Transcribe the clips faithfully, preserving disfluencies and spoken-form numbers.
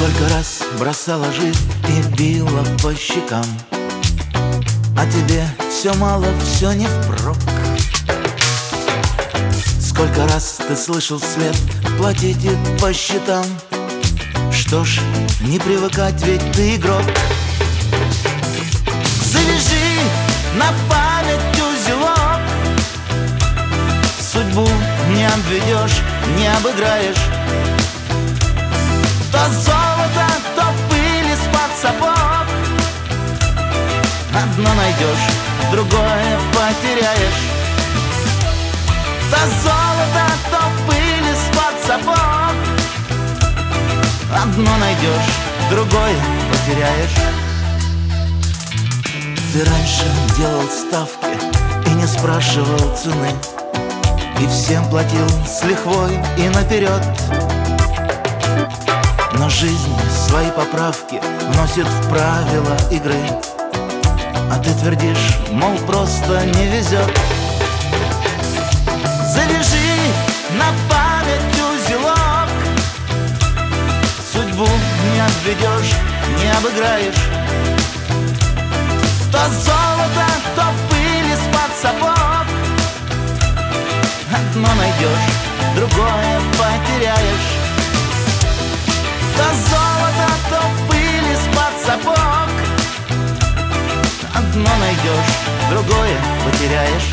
Сколько раз бросала жизнь и била по щекам, а тебе все мало, все не впрок. Сколько раз ты слышал след, платите по счетам. Что ж, не привыкать, ведь ты игрок. Завяжи на память узелок, судьбу не обведешь, не обыграешь. То золото, то пыль из-под сапог. Одно найдешь, другое потеряешь. То золото, то пыль из-под сапог. Одно найдешь, другое потеряешь. Ты раньше делал ставки и не спрашивал цены, и всем платил с лихвой и наперед. Но жизнь свои поправки вносит в правила игры, а ты твердишь, мол, просто не везет. Завяжи на память узелок, судьбу не обведешь, не обыграешь. То золото, то пыль из-под сапог. Одно найдешь, другое потеряешь. То золото, то пыль из-под сапог. Одно найдешь, другое потеряешь.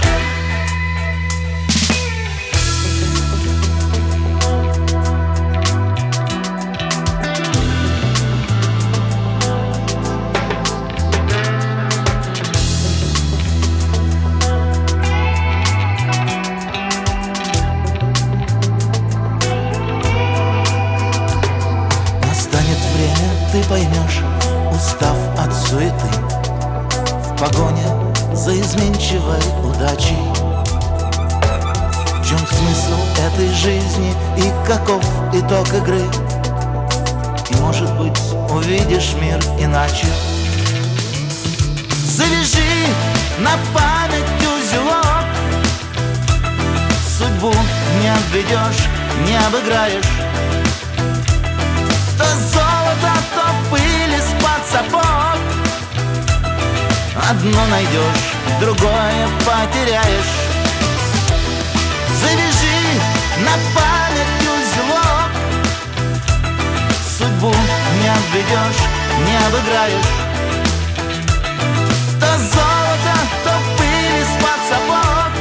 Ты поймешь, устав от суеты, в погоне за изменчивой удачей. В чем смысл этой жизни и каков итог игры? И, может быть, увидишь мир иначе. Завяжи на память узелок, судьбу не обведешь, не обыграешь. То золото, то пыль из-под сапог. Одно найдешь, другое потеряешь. Завяжи на память узелок, судьбу не обведешь, не обыграешь. То золото, то пыль из-под сапог.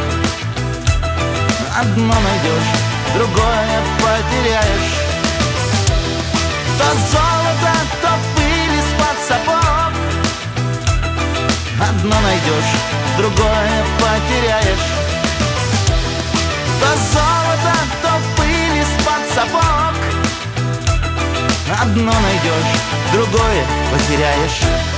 Одно найдешь, другое потеряешь. То золото, то пыль из-под сапог. Одно найдешь, другое потеряешь. То золото, то пыль из-под сапог. Одно найдешь, другое потеряешь.